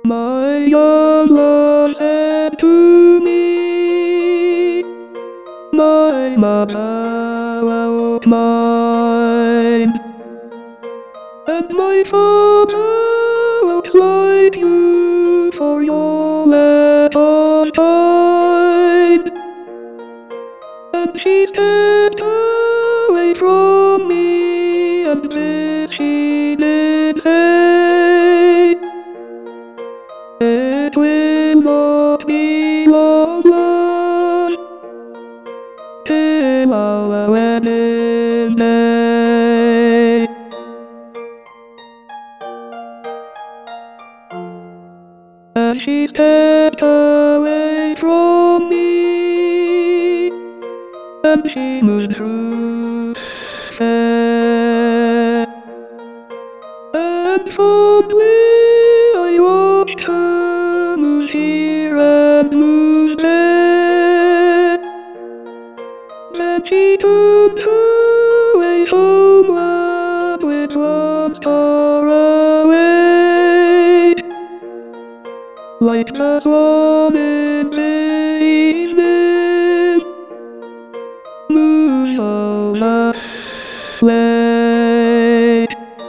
My young love said to me, my mother won't mind, and my father won't slight you for your little child. And she stepped away from me, and this she did say, it will not be long, love, till our wedding day. As she stepped away from me, and she moved through air, and fondly I watched her move here and move there. Then she turned her way homeward, which was far away, like the swan in the evening moves on a sleigh.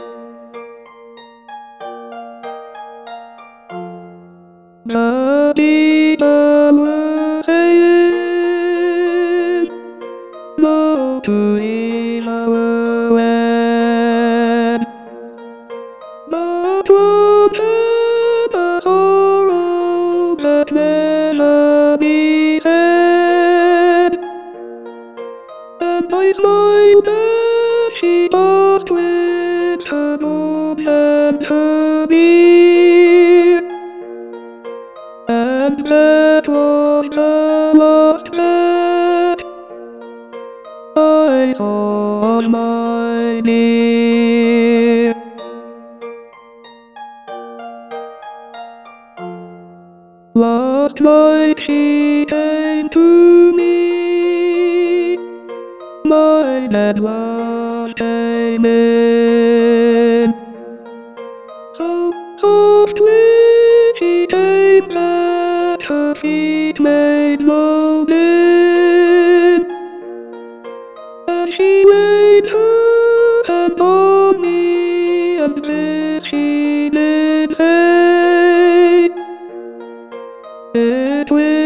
The people were saying no to leave our wed, but from them a sorrow that never be said. And I smiled as she passed with her books and her beer, and that was the last that I saw, my dear. Last night she came to me, my dead love came in. So softly she came that her feet made no din, as she laid her hand on me, and this she did say, it will